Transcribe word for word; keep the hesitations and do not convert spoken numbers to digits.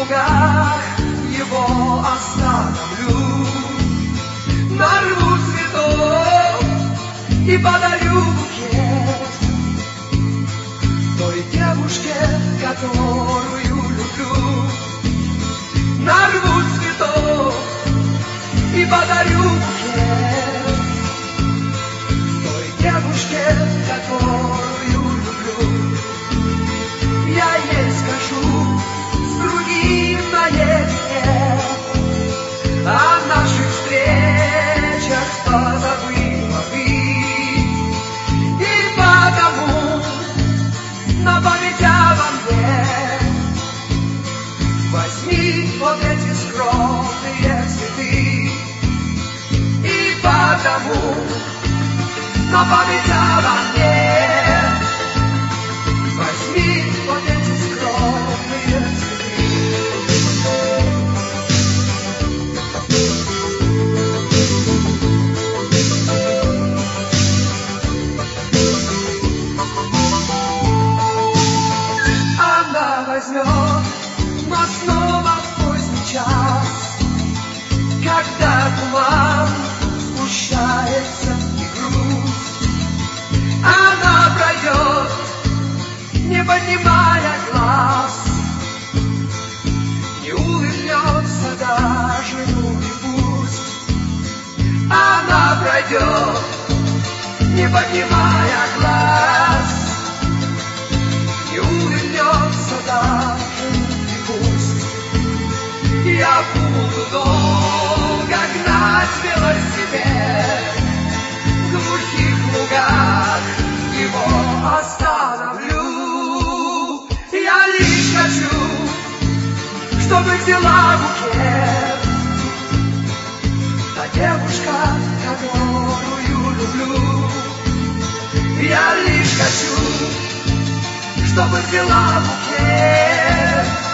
лугах его остановлю, нарву цветов и подарю букет той девушке, которую люблю. Нарву цветов и подарю букет той девушке, которую люблю. Я ей скажу с другим наедине о наших встречах, позабыла ты, и потому на память обо мне возьми вот эти скромные цветы, и потому на память обо мне возьми вот эти скромные цветы. Она возьмет нас снова в поздний час, когда туман сгущается и грусть. Она пройдет, не поднимая глаз, не улыбнется даже, ну и пусть. Она пройдет, не поднимая глаз, не улыбнется даже, ну и пусть. Я буду долго гнать велосипед, в глухих лугах его остановлю. Я лишь хочу, чтобы взяла букет та девушка, которую люблю. Я лишь хочу, чтобы взяла букет